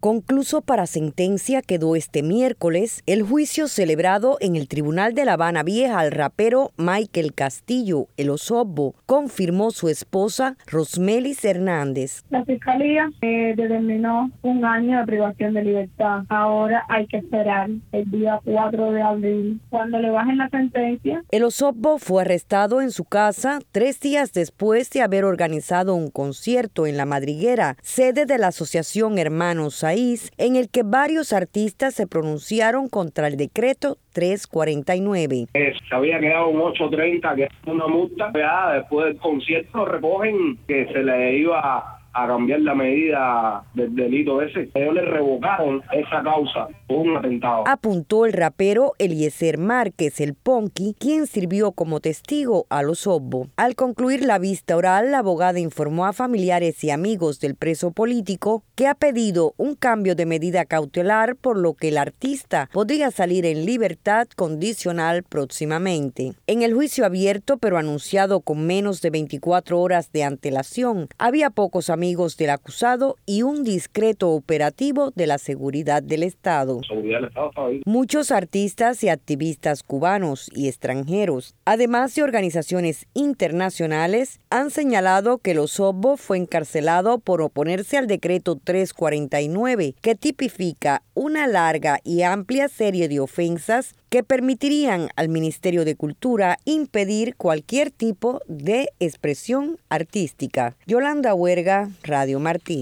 Concluso para sentencia quedó este miércoles el juicio celebrado en el Tribunal de La Habana Vieja al rapero Michael Castillo, el Osobbo, confirmó su esposa Rosmelis Hernández. La fiscalía determinó 1 año de privación de libertad. Ahora hay que esperar el día 4 de abril, cuando le bajen la sentencia. El Osobbo fue arrestado en su casa 3 días después de haber organizado un concierto en La Madriguera, sede de la Asociación Hermanos en el que varios artistas se pronunciaron contra el decreto 349. Se había quedado un 830, que es una multa. Ya después del concierto recogen que se le iba a cambiar la medida del delito ese. Ellos le revocaron esa causa por un atentado. Apuntó el rapero Eliezer Márquez, el Ponky, quien sirvió como testigo al Osobbo. Al concluir la vista oral, la abogada informó a familiares y amigos del preso político que ha pedido un cambio de medida cautelar, por lo que el artista podría salir en libertad condicional próximamente. En el juicio abierto, pero anunciado con menos de 24 horas de antelación, había pocos amigos del acusado y un discreto operativo de la seguridad del Estado. Muchos artistas y activistas cubanos y extranjeros, además de organizaciones internacionales, han señalado que el Osobbo fue encarcelado por oponerse al decreto 349, que tipifica una larga y amplia serie de ofensas que permitirían al Ministerio de Cultura impedir cualquier tipo de expresión artística. Yolanda Huerga, Radio Martín.